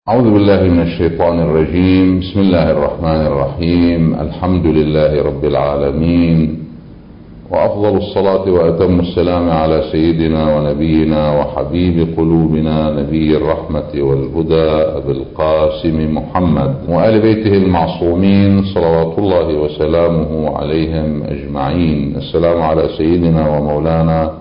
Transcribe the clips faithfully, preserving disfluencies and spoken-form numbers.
أعوذ بالله من الشيطان الرجيم. بسم الله الرحمن الرحيم. الحمد لله رب العالمين، وأفضل الصلاة وأتم السلام على سيدنا ونبينا وحبيب قلوبنا نبي الرحمة والهدى أبي القاسم محمد وآل بيته المعصومين صلوات الله وسلامه عليهم أجمعين. السلام على سيدنا ومولانا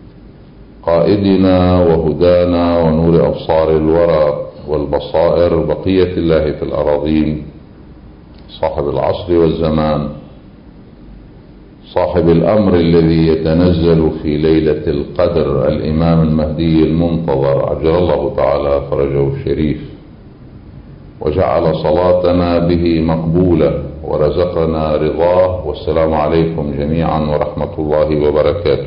قائدنا وهدانا ونور أبصار الورى والبصائر بقية الله في الأراضين، صاحب العصر والزمان، صاحب الأمر الذي يتنزل في ليلة القدر، الإمام المهدي المنتظر عجل الله تعالى فرجه الشريف، وجعل صلاتنا به مقبولة ورزقنا رضاه. والسلام عليكم جميعا ورحمة الله وبركاته.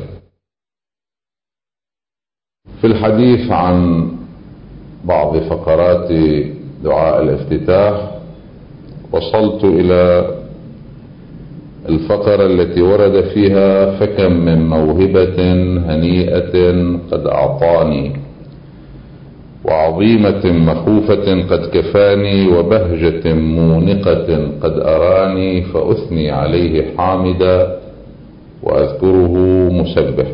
في الحديث عن بعض فقرات دعاء الافتتاح وصلت إلى الفقرة التي ورد فيها: فكم من موهبة هنيئة قد أعطاني، وعظيمة مخوفة قد كفاني، وبهجة مونقة قد أراني، فأثني عليه حامدا وأذكره مسبح.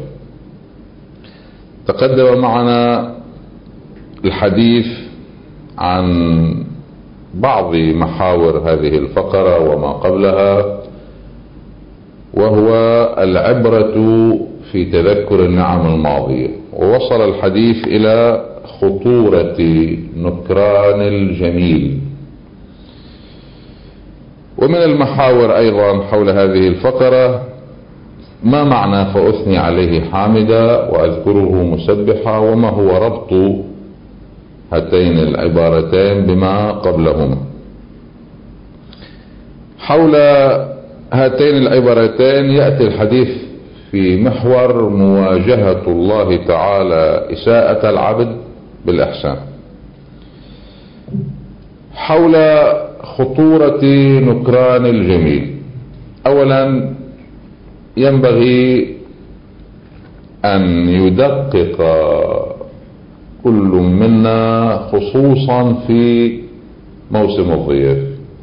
تقدم معنا الحديث عن بعض محاور هذه الفقرة وما قبلها، وهو العبرة في تذكر النعم الماضية، ووصل الحديث إلى خطورة نكران الجميل. ومن المحاور أيضا حول هذه الفقرة: ما معنى فأثني عليه حامدا وأذكره مسبحا، وما هو ربط هاتين العبارتين بما قبلهما؟ حول هاتين العبارتين يأتي الحديث في محور مواجهة الله تعالى إساءة العبد بالإحسان. حول خطورة نكران الجميل، أولا ينبغي أن يدقق كل منا خصوصا في موسم الضيف.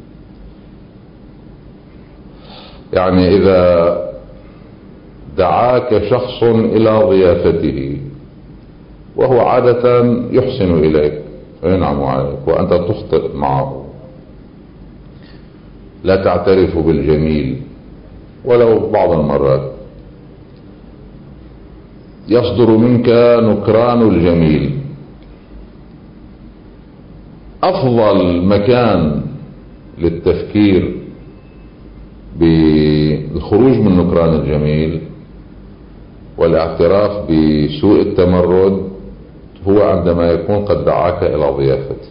يعني إذا دعاك شخص إلى ضيافته وهو عادة يحسن إليك وينعم عليك وأنت تخطئ معه، لا تعترف بالجميل ولو بعض المرات، يصدر منك نكران الجميل. أفضل مكان للتفكير بالخروج من نكران الجميل والاعتراف بسوء التمرد هو عندما يكون قد دعاك إلى ضيافته.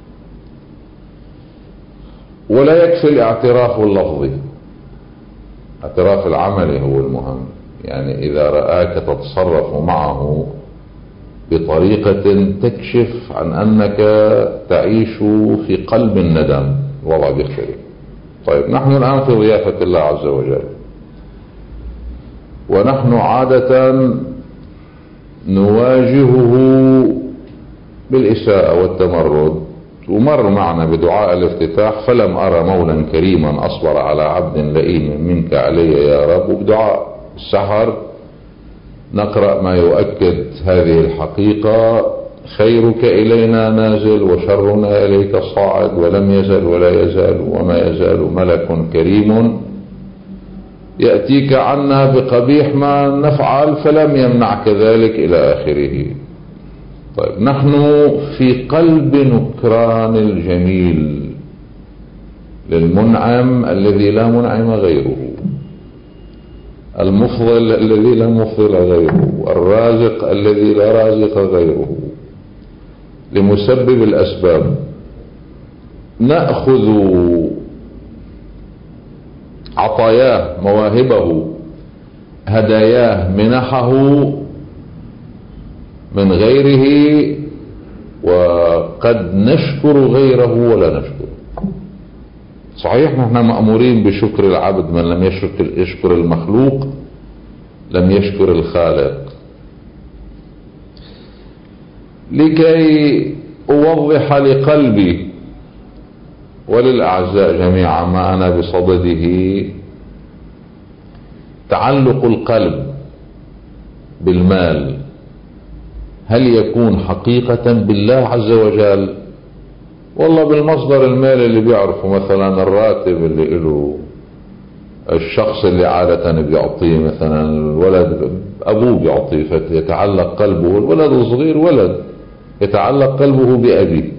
ولا يكفي الاعتراف اللفظي، اعتراف العملي هو المهم. يعني إذا رآك تتصرف معه بطريقة تكشف عن أنك تعيش في قلب الندم، الوضع بيختلف. طيب، نحن الآن في ضيافة الله عز وجل، ونحن عادة نواجهه بالإساءة والتمرد. ومر معنا بدعاء الافتتاح: فلم أرى مولا كريما أصبر على عبد لئيم منك علي يا رب. وبدعاء السحر نقرأ ما يؤكد هذه الحقيقة: خيرك إلينا نازل وشرنا إليك صاعد، ولم يزل ولا يزال وما يزال ملك كريم يأتيك عنا بقبيح ما نفعل فلم يمنعك ذلك إلى آخره. طيب، نحن في قلب نكران الجميل للمنعم الذي لا منعم غيره، المفضل الذي لا مفضل غيره، الرازق الذي لا رازق غيره، لمسبب الأسباب. نأخذ عطاياه، مواهبه، هداياه، منحه من غيره، وقد نشكر غيره ولا نشكر. صحيح نحن مأمورين بشكر العبد، من لم يشكر المخلوق لم يشكر الخالق. لكي أوضح لقلبي وللأعزاء جميعا ما أنا بصدده تعلق القلب بالمال هل يكون حقيقة بالله عز وجل، والله بالمصدر المالي اللي بيعرفه، مثلا الراتب اللي له الشخص اللي عادة بيعطيه، مثلا الولد أبوه بيعطيه فيتعلق قلبه، الولد الصغير ولد يتعلق قلبه بأبيه.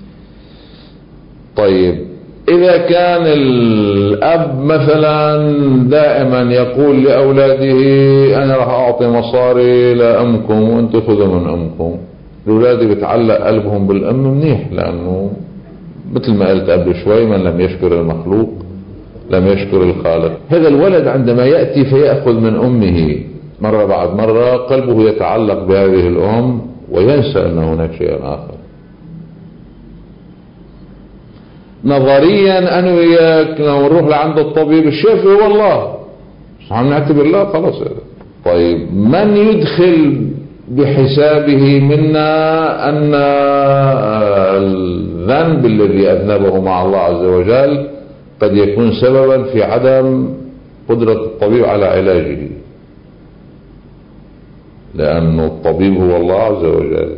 طيب إذا كان الأب مثلا دائما يقول لأولاده أنا راح أعطي مصاري لأمكم وأنتم خذوا من أمكم، الأولاد بيتعلق قلبهم بالأم منيح، لأنه مثل ما قلت قبل شوي من لم يشكر المخلوق لم يشكر الخالق. هذا الولد عندما يأتي فيأخذ من أمه مرة بعد مرة قلبه يتعلق بهذه الأم وينسى أن هناك شيء آخر. نظريا أنا وياك لو نروح لعند الطبيب الشافي هو الله، عم نعتبر الله خلاص. طيب من يدخل بحسابه منا أن الذنب الذي أذنبه مع الله عز وجل قد يكون سببا في عدم قدرة الطبيب على علاجه، لأن الطبيب هو الله عز وجل،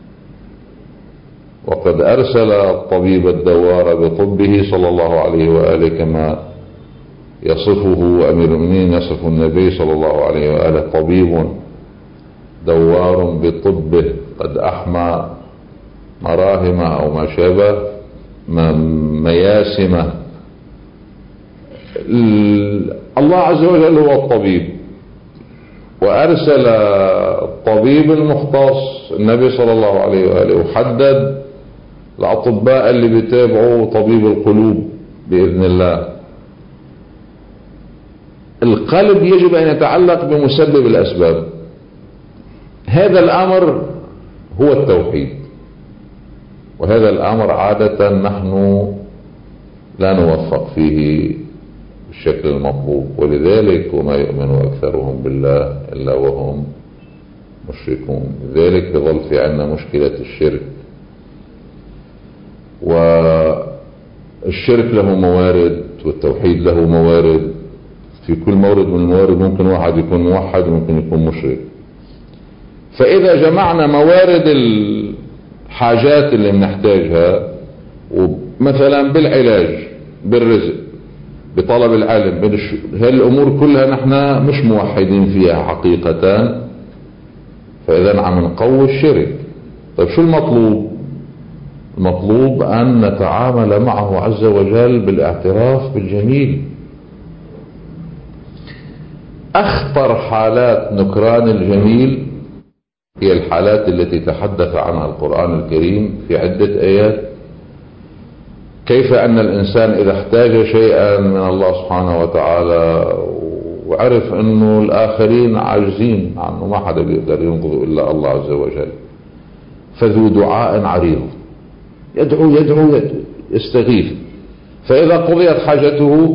وقد أرسل الطبيب الدوار بطبه صلى الله عليه وآله كما يصفه أمير المؤمنين يصف النبي صلى الله عليه وآله طبيب دوار بطبه قد أحمى مراهم أو ما شابه مياسمه. الله عز وجل هو الطبيب، وأرسل الطبيب المختص النبي صلى الله عليه وآله، وحدد الأطباء اللي بيتابعوا طبيب القلوب بإذن الله. القلب يجب أن يتعلق بمسبب الأسباب، هذا الأمر هو التوحيد، وهذا الأمر عادة نحن لا نوفق فيه بالشكل المطلوب، ولذلك وما يؤمن أكثرهم بالله إلا وهم مشركون. لذلك بظل في عندنا مشكلة الشرك، والشرك له موارد والتوحيد له موارد. في كل مورد من الموارد ممكن واحد يكون موحد وممكن يكون مشرك. فإذا جمعنا موارد الحاجات اللي بنحتاجها، ومثلا بالعلاج بالرزق بطلب العلم، هذه الأمور كلها نحن مش موحدين فيها حقيقة، فإذا عم نقوي الشرك. طيب شو المطلوب؟ المطلوب أن نتعامل معه عز وجل بالاعتراف بالجميل. أخطر حالات نكران الجميل هي الحالات التي تحدث عنها القرآن الكريم في عدة آيات، كيف أن الإنسان إذا احتاج شيئا من الله سبحانه وتعالى وعرف أنه الآخرين عاجزين عنه، ما حدا بيقدر ينقذه إلا الله عز وجل، فذو دعاء عريض يدعو يدعو يدعو يستغيث، فإذا قضيت حاجته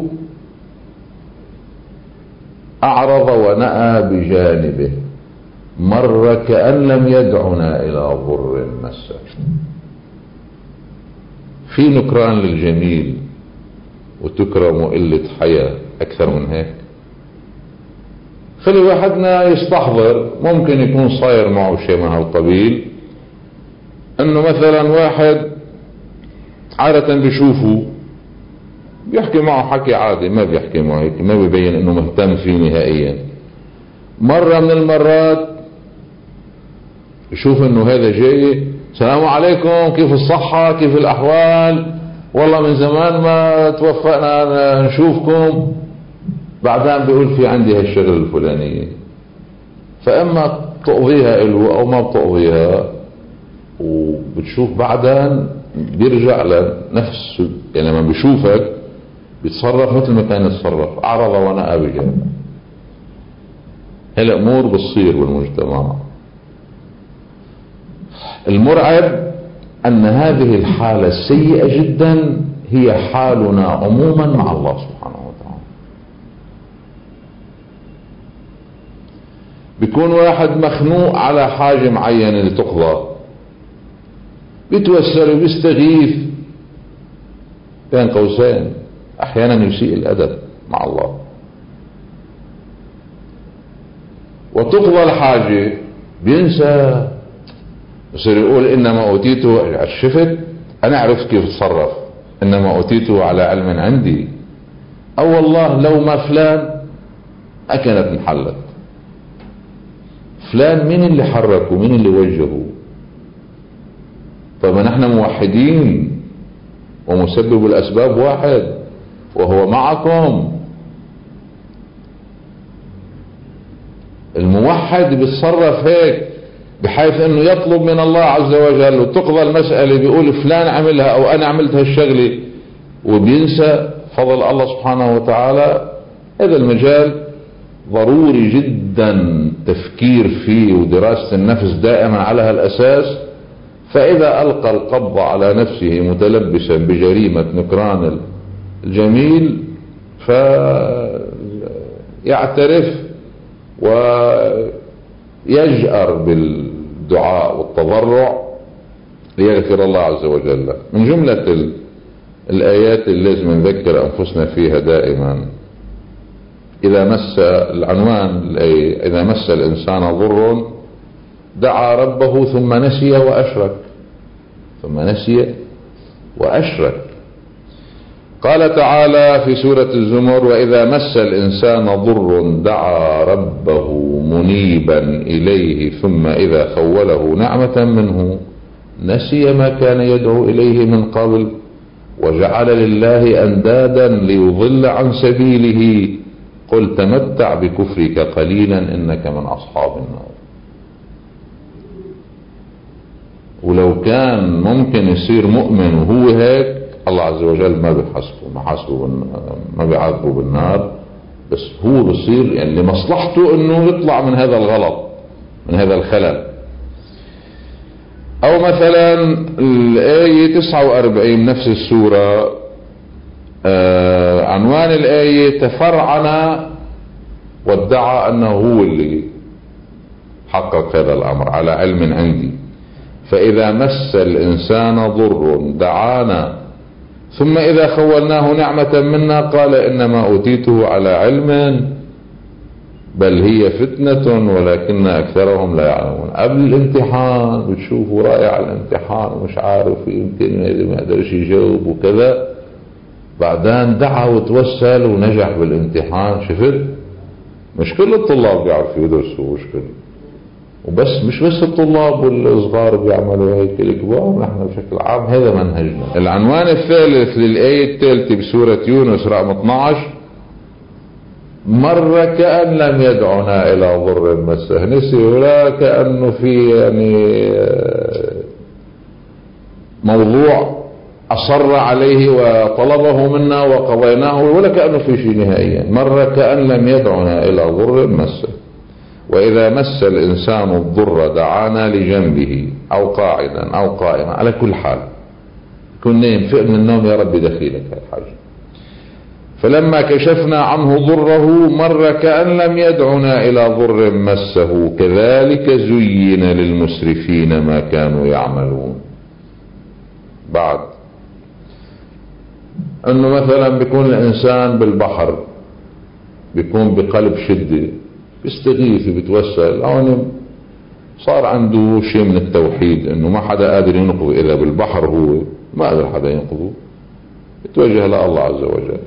أعرض ونأى بجانبه، مر كأن لم يدعنا إلى ضر مسه. في نكران للجميل وتكرم قلة حياة أكثر من هيك؟ خلي واحدنا يستحضر، ممكن يكون صاير معه شيء من هالقبيل، انه مثلا واحد عادة بيشوفه بيحكي معه حكي عادي، ما بيحكي معه هيك، ما بيبين انه مهتم فيه نهائيا. مرة من المرات يشوف انه هذا جاي، السلام عليكم، كيف الصحة، كيف الاحوال، والله من زمان ما توفقنا نشوفكم، بعدين بيقول في عندي هالشغل الفلانية، فاما تقضيها له او ما بتقضيها، وبتشوف بعدين بيرجع لنفسه، يعني لما بيشوفك بيتصرف مثل ما كان يتصرف، اعرض ونأى بجانبه. هالامور بتصير بالمجتمع. المرعب ان هذه الحالة السيئة جدا هي حالنا عموما مع الله سبحانه وتعالى. بيكون واحد مخنوق على حاجة معينة لتقضى، بيتوسل وبيستغيث بين قوسين أحيانا يسيء الأدب مع الله. وتقضى الحاجة بينسى، يصير يقول إنما أوتيته، شفت أنا عرفت كيف اتصرف، إنما أوتيته على علم عندي، أو والله لو ما فلان أكنت انحلت. فلان مين اللي حركه؟ مين اللي وجهه؟ طيب نحن موحدين ومسبب الأسباب واحد وهو معكم. الموحد بيتصرف هيك بحيث انه يطلب من الله عز وجل وتقضى المسألة، بيقول فلان عملها او انا عملت هالشغلة، وبينسى فضل الله سبحانه وتعالى. هذا المجال ضروري جدا تفكير فيه ودراسة النفس دائما على هالأساس. فإذا ألقى القبض على نفسه متلبسا بجريمة نكران الجميل فيعترف ويجأر بالدعاء والتضرع ليغفر الله عز وجل. من جملة الآيات اللي لازم نذكر أنفسنا فيها دائما، إذا مس العنوان الآية إذا مس الإنسان ضر دعا ربه ثم نسي وأشرك، ثم نسي وأشرك. قال تعالى في سورة الزمر: وإذا مس الإنسان ضر دعا ربه منيبا إليه ثم إذا خوله نعمة منه نسي ما كان يدعو إليه من قبل وجعل لله أندادا ليضل عن سبيله قل تمتع بكفرك قليلا إنك من أصحاب النار. ولو كان ممكن يصير مؤمن وهو هيك الله عز وجل ما بيحاسبه ما حاسبه ما بيعاقبه بالنار، بس هو بصير يعني لمصلحته انه يطلع من هذا الغلط من هذا الخلل. او مثلا الآية تسعة وأربعين نفس السورة، آه عنوان الآية تفرعن وادعى انه هو اللي حقق هذا الامر على علم عندي. فإذا مس الإنسان ضر دعانا ثم إذا خولناه نعمة منا قال إنما أوتيته على علم بل هي فتنة ولكن أكثرهم لا يعلمون. قبل الامتحان بتشوفوا رائع الامتحان ومش عارف يمكن ما يقدرش يجاوب وكذا، بعدين دعا وتوسل ونجح بالامتحان. شفت مش كل الطلاب بيعرفوا يدرسوا، مش كل وبس مش بس الطلاب والصغار بيعملوا هيك، الكبار نحن بشكل عام هذا منهجنا. العنوان الثالث للآية الثالثة بسورة يونس رقم اثناشر: مرة كأن لم يدعنا إلى ضر مسه، نسي ولا كأنه في يعني موضوع أصر عليه وطلبه منا وقضيناه ولا كأنه في شيء نهائيا. مرة كأن لم يدعنا إلى ضر مسه. وإذا مس الإنسان الضر دعانا لجنبه أو قاعدا أو قائما، على كل حال كن نايم فئ من النوم يا ربي دخيلك هالحاجة. فلما كشفنا عنه ضره مر كأن لم يدعنا إلى ضر مسه كذلك زين للمسرفين ما كانوا يعملون. بعد أنه مثلا بيكون الإنسان بالبحر بيكون بقلب شدة بيستغيث بيتوسل، هون صار عنده شيء من التوحيد انه ما حدا قادر ينقذه، اذا بالبحر هو ما قادر حدا ينقذه يتوجه لله عز وجل.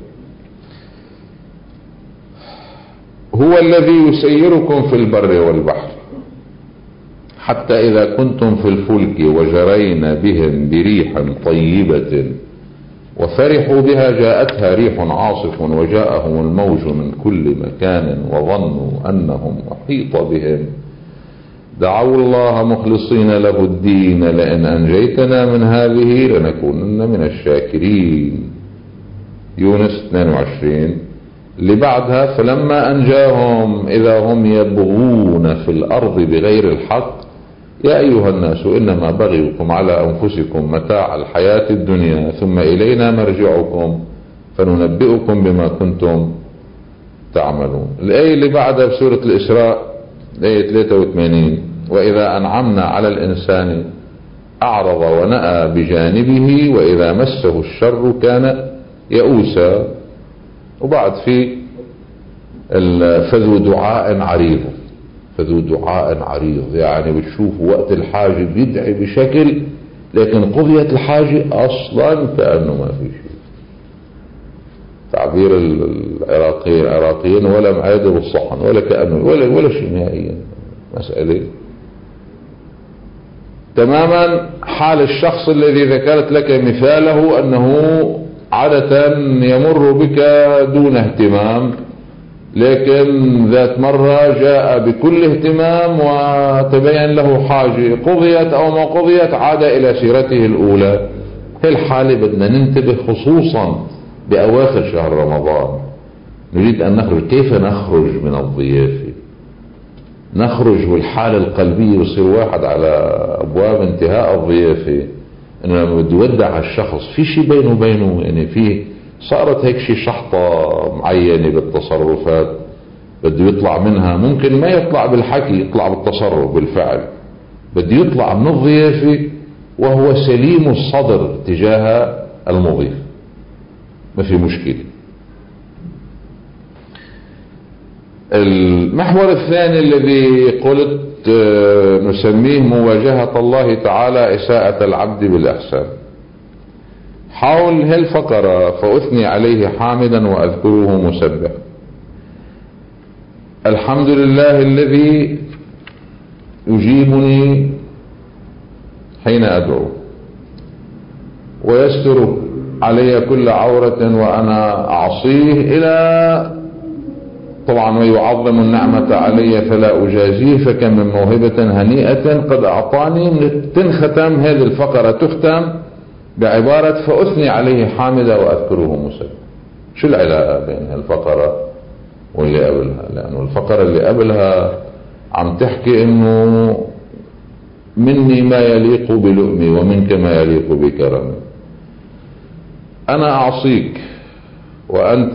هو الذي يسيركم في البر والبحر حتى اذا كنتم في الفلك وجرين بهم بريح طيبة وفرحوا بها جاءتها ريح عاصف وجاءهم الموج من كل مكان وظنوا أنهم أحيط بهم دعوا الله مخلصين له الدين لئن أنجيتنا من هذه لنكونن من الشاكرين. يونس اثنين وعشرين اللي بعدها: فلما أنجاهم إذا هم يبغون في الأرض بغير الحق يا أيها الناس إنما بغيكم على أنفسكم متاع الحياة الدنيا ثم إلينا مرجعكم فننبئكم بما كنتم تعملون. الآية اللي بعدها بسورة الإسراء الآية ثلاثة وثمانين: وإذا أنعمنا على الإنسان أعرض ونأى بجانبه، وإذا مسه الشر كان يئوسا. وبعد في فذو دعاء عريض، فذو دعاء عريض يعني بتشوف وقت الحاجة بيدعي بشكل، لكن قضية الحاجة أصلا كأنه ما في شيء. تعبير العراقيين العراقيين ولا معادة بالصحن ولا كأنه ولا, ولا شيء نهائيا. مسألة تماما حال الشخص الذي ذكرت لك مثاله، أنه عادة يمر بك دون اهتمام، لكن ذات مرة جاء بكل اهتمام وتبين له حاجة قضيت أو ما قضيت عاد إلى سيرته الأولى. في الحالة بدنا ننتبه، خصوصا بأواخر شهر رمضان. نريد أن نخرج. كيف نخرج من الضيافة؟ نخرج والحالة القلبية يصير واحد على أبواب انتهاء الضيافة، إنه لما بده يودع الشخص في شيء بينه وبينه، يعني فيه صارت هيك شيء شحطة معينة بالتصرفات بده يطلع منها. ممكن ما يطلع بالحكي، يطلع بالتصرف بالفعل. بده يطلع من الضيافة وهو سليم الصدر تجاه المضيف، ما في مشكلة. المحور الثاني الذي قلت نسميه مواجهة الله تعالى إساءة العبد بالإحسان. حول هالفقرة فأثني عليه حامدا وأذكره مسبح. الحمد لله الذي يجيبني حين أدعو، ويستر علي كل عورة وأنا أعصيه، إلى طبعا ويعظم النعمة علي فلا أجازيه، فكم من موهبة هنيئة قد أعطاني. تنختم هذه الفقرة، تختم بعبارة فأثني عليه حامدا وأذكره مسبح. شو العلاقة بين الفقرة واللي قبلها؟ لأنه الفقرة اللي قبلها عم تحكي إنه مني ما يليق بلؤمي ومنك ما يليق بكرمي. أنا أعصيك وأنت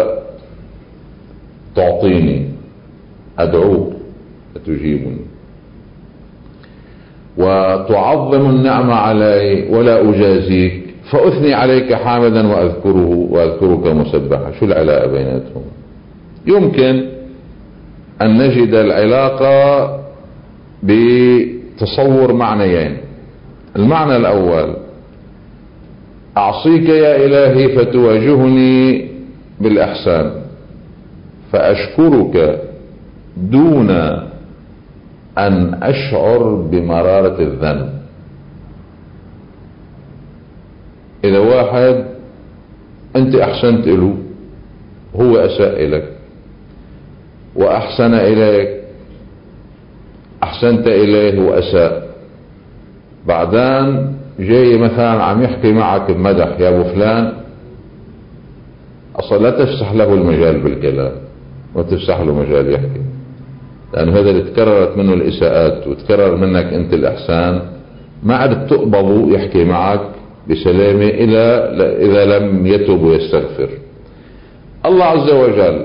تعطيني، أدعوك فتجيبني، وتعظم النعمة علي ولا أجازيك، فأثني عليك حامدا وأذكره وأذكرك مسبحا. شو العلاقة بيناتهم؟ يمكن أن نجد العلاقة بتصور معنيين. المعنى الأول: أعصيك يا إلهي فتواجهني بالإحسان، فأشكرك دون أن أشعر بمرارة الذنب. إذا واحد أنت أحسنت له، هو أساء إليك وأحسن إليك، أحسنت إليه وأساء، بعدين جاي مثلا عم يحكي معك بمدح: يا أبو فلان، أصلا لا تفسح له المجال بالكلام، ما تفسح له مجال يحكي، لأن هذا اللي تكررت منه الإساءات وتكرر منك أنت الإحسان، ما عاد تقبضه يحكي معك بسلامة إلا إذا لم يتوب ويستغفر. الله عز وجل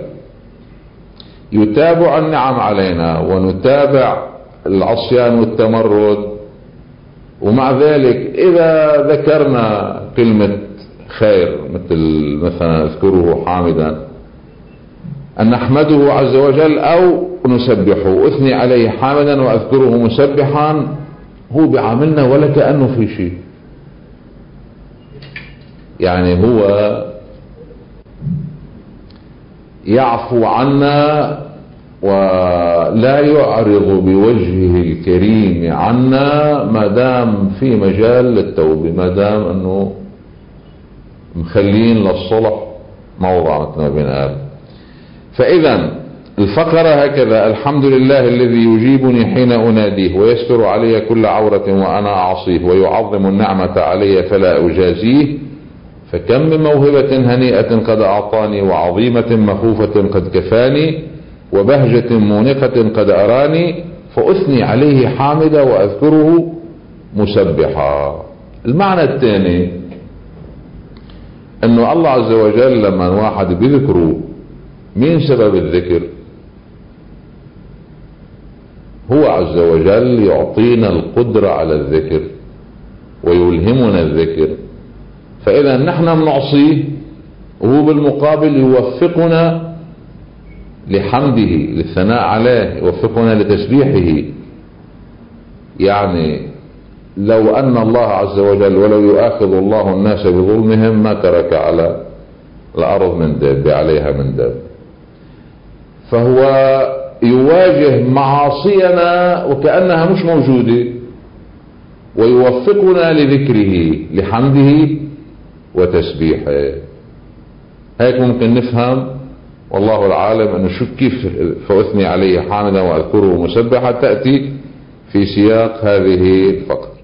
يتابع النعم علينا ونتابع العصيان والتمرد، ومع ذلك إذا ذكرنا كلمة خير مثل مثلا اذكره حامدا، أن نحمده عز وجل أو نسبحه. أثني عليه حامدا وأذكره مسبحا، هو بعاملنا ولا كأنه في شيء، يعني هو يعفو عنا ولا يعرض بوجهه الكريم عنا ما دام في مجال للتوبة، ما دام أنه مخلين للصلح موضع مثل ما بنقال. فإذا الفقرة هكذا: الحمد لله الذي يجيبني حين أناديه، ويستر علي كل عورة وأنا أعصيه، ويعظم النعمة علي فلا أجازيه، فكم من موهبة هنيئة قد أعطاني، وعظيمة مخوفة قد كفاني، وبهجة مونقة قد أراني، فأثني عليه حامدا وأذكره مسبحا. المعنى الثاني أنه الله عز وجل لما واحد بذكره، مين سبب الذكر؟ هو عز وجل يعطينا القدرة على الذكر. ويلهمنا الذكر، فإذا نحن بنعصيه وهو بالمقابل يوفقنا لحمده، للثناء عليه، يوفقنا لتسبيحه. يعني لو أن الله عز وجل ولو يؤاخذ الله الناس بظلمهم ما ترك على الأرض من دابة، عليها من دابة. فهو يواجه معاصينا وكأنها مش موجودة، ويوفقنا لذكره، لحمده وتسبيحه. هيك ممكن نفهم، والله العالم، أنه شو كيف فأثني عليه حامدا وأذكره مسبحا تأتي في سياق هذه فقط.